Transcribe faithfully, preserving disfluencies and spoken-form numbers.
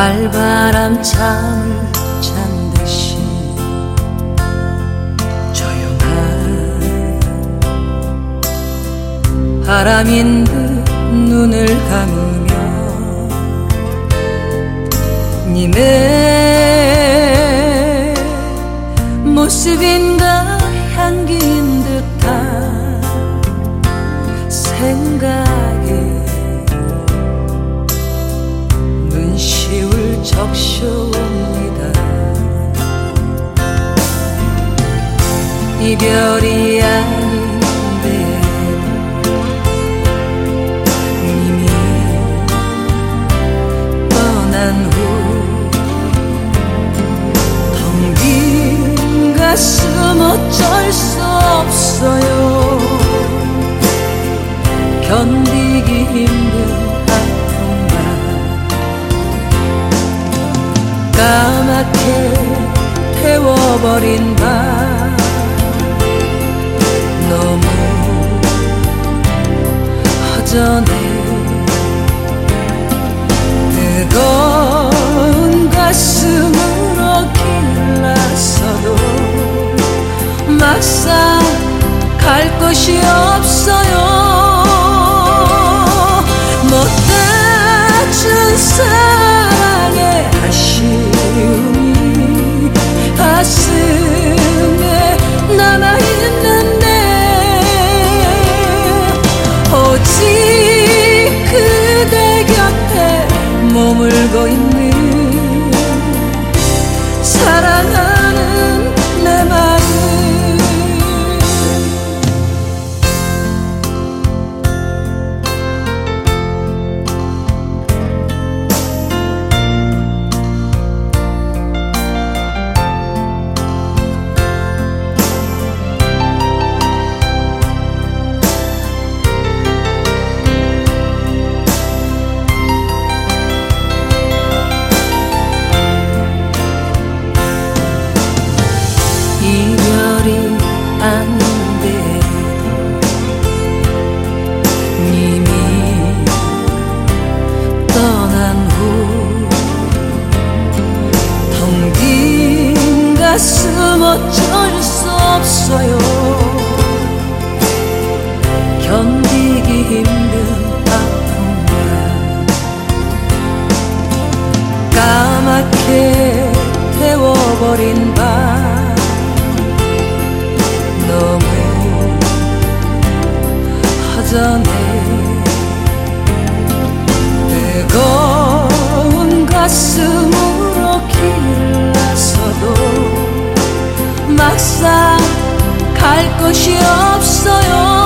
가을바람 잠을 잔 듯이 조용한 바람인 듯 눈을 감으며 님의 모습인가 향기인 듯한 생각에 눈시울 적셔옵니다. 이별이 아닌데 님이 떠난 후 텅 빈 가슴 어쩔 수 없어요. 견디기 힘든 까맣게 태워버린 밤 너무 허전해. 뜨거운 가슴으로 길나서도 막상 갈 곳이 없어요. 못해준 사랑의 아쉬움이 가슴에 남아있는데 오직 그대 곁에 머물고 있는 사랑하는 내 마음. 이별이 아닌데 님이 떠난 후 텅 빈 가슴 어쩔 수 없어요. 견디기 힘든 아픔만 까맣게 태워버린 밤 너무 허전해. 뜨거운 가슴으로 길나서도 막상 갈 곳이 없어요.